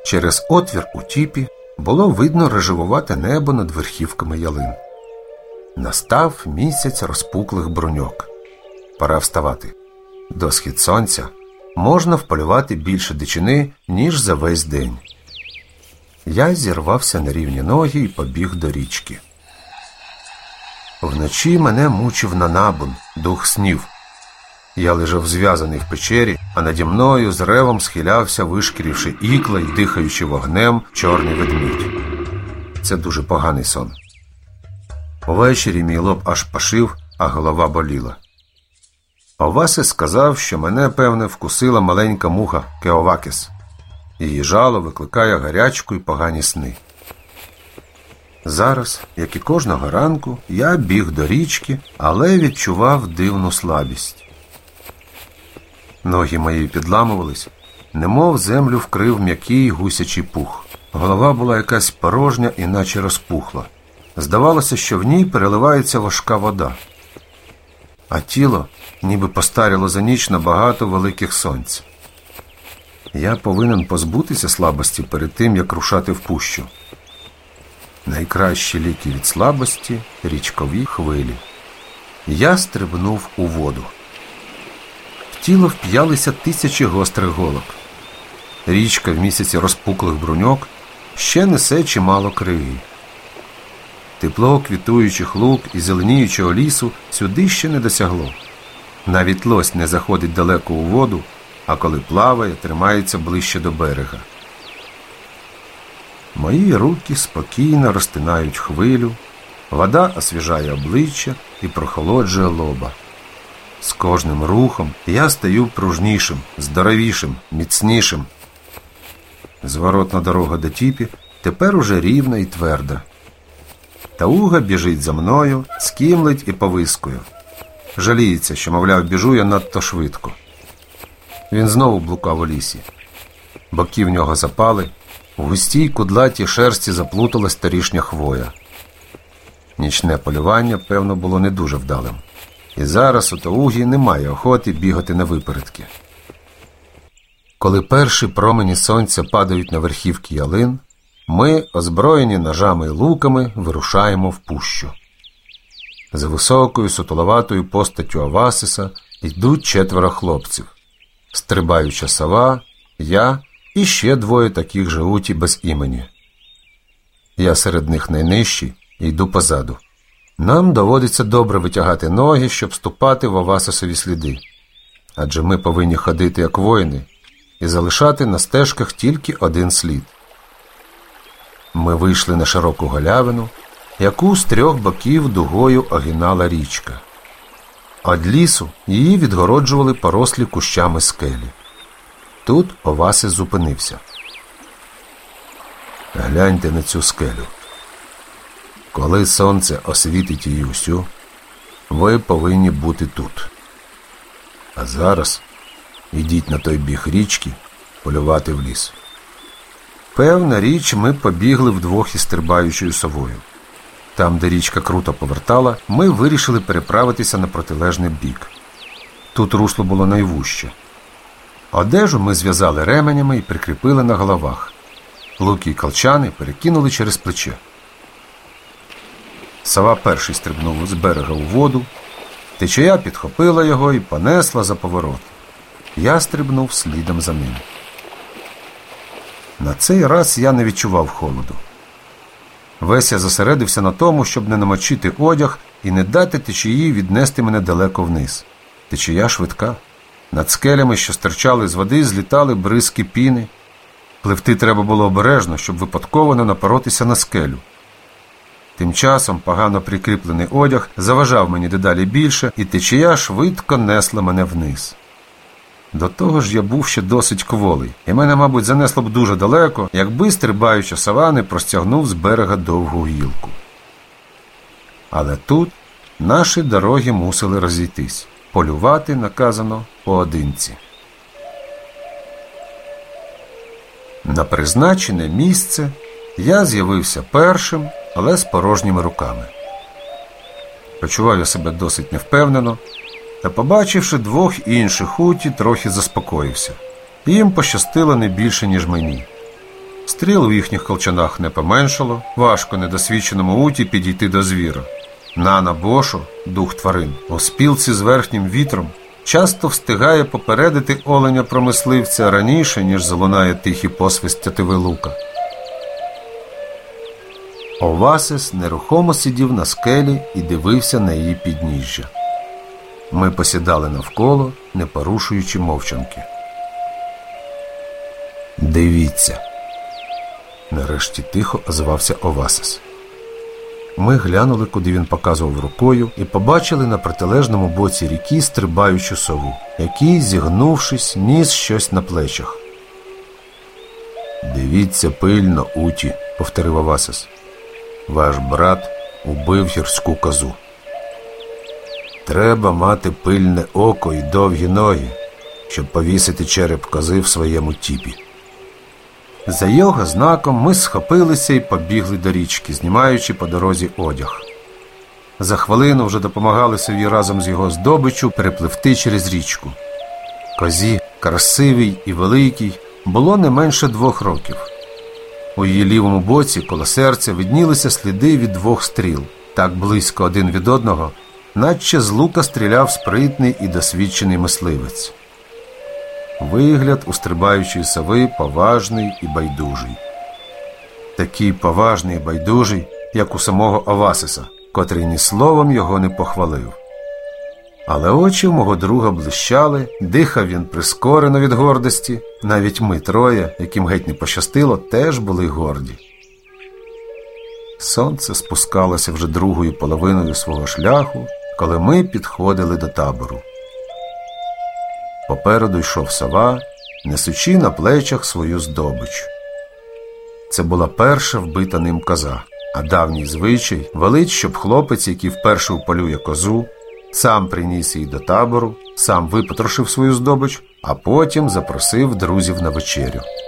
Через отвір у тіпі було видно рожевувате небо над верхівками ялин. Настав місяць розпуклих бруньок. Пора вставати. До схід сонця можна вполювати більше дичини, ніж за весь день. Я зірвався на рівні ноги і побіг до річки. Вночі мене мучив нанабун, дух снів. Я лежав зв'язаний в печері, а наді мною з ревом схилявся, вишкіривши ікла й дихаючи вогнем, чорний ведмідь. Це дуже поганий сон. Увечері мій лоб аж пашив, а голова боліла. Оваси сказав, що мене, певне, вкусила маленька муха Кеовакес. Її жало викликає гарячку й погані сни. Зараз, як і кожного ранку, я біг до річки, але відчував дивну слабість. Ноги мої підламувались, немов землю вкрив м'який гусячий пух. Голова була якась порожня і наче розпухла. Здавалося, що в ній переливається важка вода. А тіло ніби постаріло за ніч на багато великих сонць. Я повинен позбутися слабості перед тим, як рушати в пущу. Найкращі ліки від слабості – річкові хвилі. Я стрибнув у воду. В тіло вп'ялися тисячі гострих голок. Річка в місяці розпуклих бруньок ще несе чимало криги. Тепло квітуючих лук і зеленіючого лісу сюди ще не досягло. Навіть лось не заходить далеко у воду, а коли плаває, тримається ближче до берега. Мої руки спокійно розтинають хвилю, вода освіжає обличчя і прохолоджує лоба. З кожним рухом я стаю пружнішим, здоровішим, міцнішим. Зворотна дорога до тіпі тепер уже рівна і тверда. Тауга біжить за мною, скімлить і повискує. Жаліється, що, мовляв, біжу я надто швидко. Він знову блукав у лісі. Боки в нього запали, у густій кудлатій шерсті заплуталась торішня хвоя. Нічне полювання, певно, було не дуже вдалим. І зараз у Таугі немає охоти бігати на випередки. Коли перші промені сонця падають на верхівки ялин, ми, озброєні ножами й луками, вирушаємо в пущу. За високою сутуловатою постаттю Овасиса йдуть 4 хлопців. Стрибаюча сова, я і ще 2 таких же уті без імені. Я серед них найнижчий і йду позаду. Нам доводиться добре витягати ноги, щоб ступати в Овасисові сліди. Адже ми повинні ходити як воїни і залишати на стежках тільки один слід. Ми вийшли на широку галявину, яку з 3 боків дугою огинала річка. Од лісу її відгороджували порослі кущами скелі. Тут Овасис зупинився. Гляньте на цю скелю. Коли сонце освітить її усю, ви повинні бути тут. А зараз ідіть на той біг річки полювати в ліс. Певна річ, ми побігли вдвох із стрибаючою совою. Там, де річка круто повертала, ми вирішили переправитися на протилежний бік. Тут русло було найвужче. Одежу ми зв'язали ременями і прикріпили на головах. Луки й колчани перекинули через плече. Сова перший стрибнув з берега у воду, течія підхопила його і понесла за поворот. Я стрибнув слідом за ним. На цей раз я не відчував холоду. Весь я зосередився на тому, щоб не намочити одяг і не дати течії віднести мене далеко вниз. Течія швидка. Над скелями, що стирчали з води, злітали бризки піни. Пливти треба було обережно, щоб випадково не напоротися на скелю. Тим часом погано прикріплений одяг заважав мені дедалі більше, і течія швидко несла мене вниз. До того ж я був ще досить кволий, і мене, мабуть, занесло б дуже далеко, якби стрибаюча сова не простягнув з берега довгу гілку. Але тут наші дороги мусили розійтись. Полювати наказано поодинці. На призначене місце я з'явився першим, але з порожніми руками. Почував я себе досить невпевнено, та, побачивши 2 інших уті, трохи заспокоївся. Їм пощастило не більше, ніж мені. Стріл у їхніх колчанах не поменшало, важко недосвідченому уті підійти до звіра. Нана Бошо, дух тварин, у спілці з верхнім вітром, часто встигає попередити оленя-промисливця раніше, ніж залунає тихий посвист тятиви лука. Овасис нерухомо сидів на скелі і дивився на її підніжжя. Ми посідали навколо, не порушуючи мовчанки. «Дивіться!» Нарешті тихо озвався Овасис. Ми глянули, куди він показував рукою, і побачили на протилежному боці ріки стрибаючу сову, який, зігнувшись, ніс щось на плечах. «Дивіться пильно, Уті», – повторив Овасис. «Ваш брат убив гірську козу. Треба мати пильне око і довгі ноги, щоб повісити череп кози в своєму тіпі». За його знаком ми схопилися і побігли до річки, знімаючи по дорозі одяг. За хвилину вже допомагали сові разом з його здобиччю перепливти через річку. Козі, красивій і великій, було не менше 2 років. У її лівому боці, коло серця, виднілися сліди від 2 стріл, так близько один від одного, наче з лука стріляв спритний і досвідчений мисливець. Вигляд у стрибаючої сови поважний і байдужий. Такий поважний і байдужий, як у самого Овасиса, котрий ні словом його не похвалив. Але очі в мого друга блищали, дихав він прискорено від гордості, навіть ми троє, яким геть не пощастило, теж були горді. Сонце спускалося вже другою половиною свого шляху, коли ми підходили до табору. Попереду йшов сова, несучи на плечах свою здобич. Це була перша вбита ним коза, а давній звичай велить, щоб хлопець, який вперше вполює козу, сам приніс її до табору, сам випотрошив свою здобич, а потім запросив друзів на вечерю.